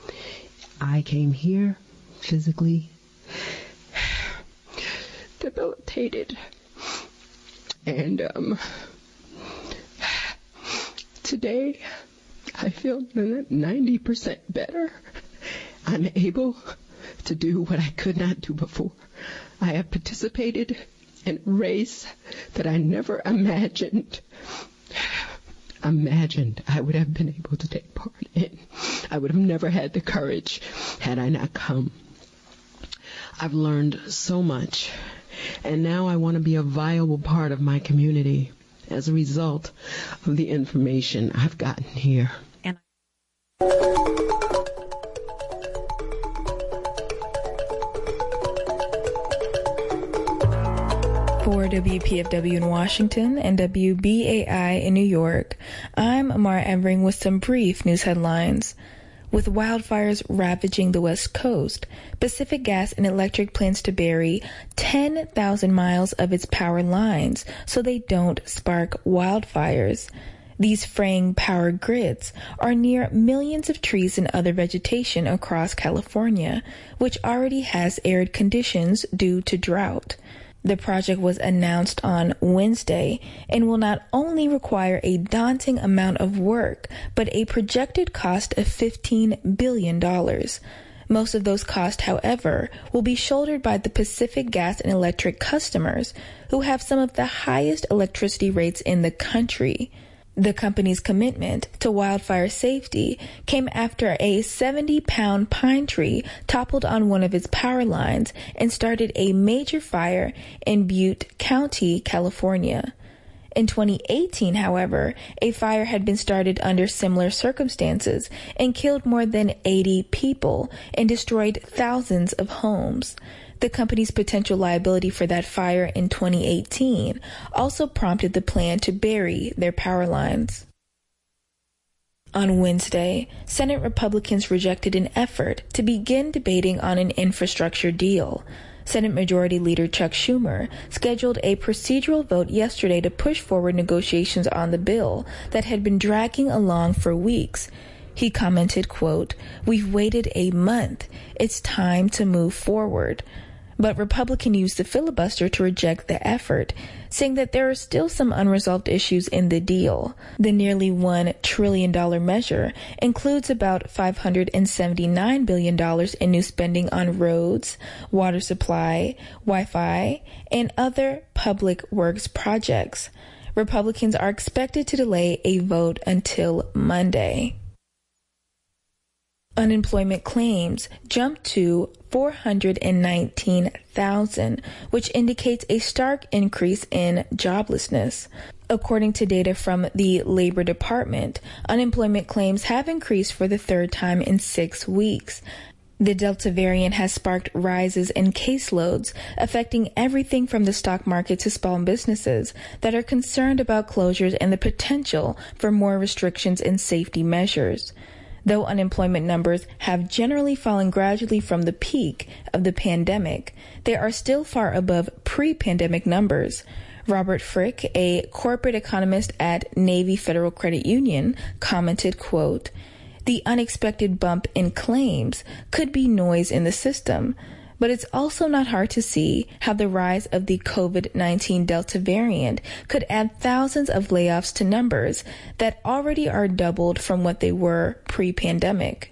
F: I came here physically debilitated, and today I feel 90% better. I'm able to do what I could not do before. I have participated in a race that I never imagined I would have been able to take part in. I would have never had the courage had I not come. I've learned so much, and now I want to be a viable part of my community as a result of the information I've gotten here.
A: For WPFW in Washington and WBAI in New York, I'm Amara Evering with some brief news headlines. With wildfires ravaging the West Coast, Pacific Gas and Electric plans to bury 10,000 miles of its power lines so they don't spark wildfires. These fraying power grids are near millions of trees and other vegetation across California, which already has arid conditions due to drought. The project was announced on Wednesday and will not only require a daunting amount of work, but a projected cost of $15 billion. Most of those costs, however, will be shouldered by the Pacific Gas and Electric customers, who have some of the highest electricity rates in the country. The company's commitment to wildfire safety came after a 70-pound pine tree toppled on one of its power lines and started a major fire in Butte County, California. In 2018, however, a fire had been started under similar circumstances and killed more than 80 people and destroyed thousands of homes. The company's potential liability for that fire in 2018 also prompted the plan to bury their power lines. On Wednesday, Senate Republicans rejected an effort to begin debating on an infrastructure deal. Senate Majority Leader Chuck Schumer scheduled a procedural vote yesterday to push forward negotiations on the bill that had been dragging along for weeks. He commented, quote, "We've waited a month. It's time to move forward." But Republicans used the filibuster to reject the effort, saying that there are still some unresolved issues in the deal. The nearly $1 trillion measure includes about $579 billion in new spending on roads, water supply, Wi-Fi, and other public works projects. Republicans are expected to delay a vote until Monday. Unemployment claims jumped to 419,000, which indicates a stark increase in joblessness. According to data from the Labor Department, unemployment claims have increased for the third time in 6 weeks. The Delta variant has sparked rises in caseloads, affecting everything from the stock market to small businesses that are concerned about closures and the potential for more restrictions and safety measures. Though unemployment numbers have generally fallen gradually from the peak of the pandemic, they are still far above pre-pandemic numbers. Robert Frick, a corporate economist at Navy Federal Credit Union, commented, quote, "The unexpected bump in claims could be noise in the system, but it's also not hard to see how the rise of the COVID-19 Delta variant could add thousands of layoffs to numbers that already are doubled from what they were pre-pandemic."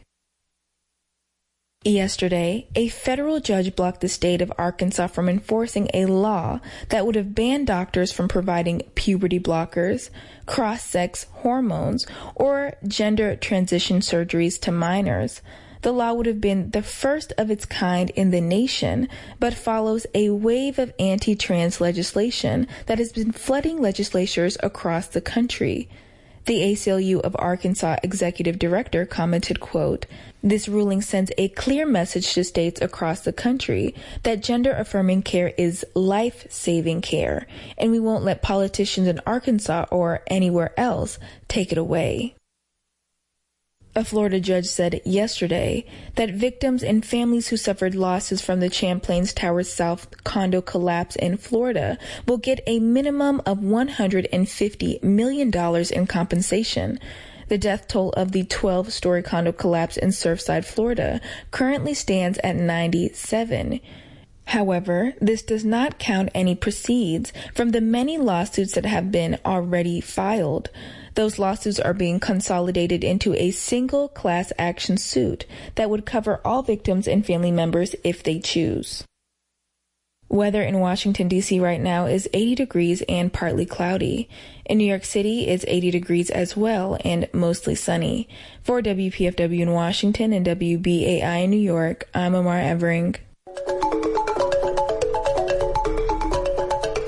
A: Yesterday, a federal judge blocked the state of Arkansas from enforcing a law that would have banned doctors from providing puberty blockers, cross-sex hormones, or gender transition surgeries to minors. The law would have been the first of its kind in the nation, but follows a wave of anti-trans legislation that has been flooding legislatures across the country. The ACLU of Arkansas executive director commented, quote, "This ruling sends a clear message to states across the country that gender-affirming care is life-saving care, and we won't let politicians in Arkansas or anywhere else take it away." A Florida judge said yesterday that victims and families who suffered losses from the Champlain Towers South condo collapse in Florida will get a minimum of $150 million in compensation. The death toll of the 12-story condo collapse in Surfside, Florida, currently stands at 97. However, this does not count any proceeds from the many lawsuits that have been already filed. Those lawsuits are being consolidated into a single class action suit that would cover all victims and family members if they choose. Weather in Washington, D.C. right now is 80 degrees and partly cloudy. In New York City, it's 80 degrees as well and mostly sunny. For WPFW in Washington and WBAI in New York, I'm Amara Evering.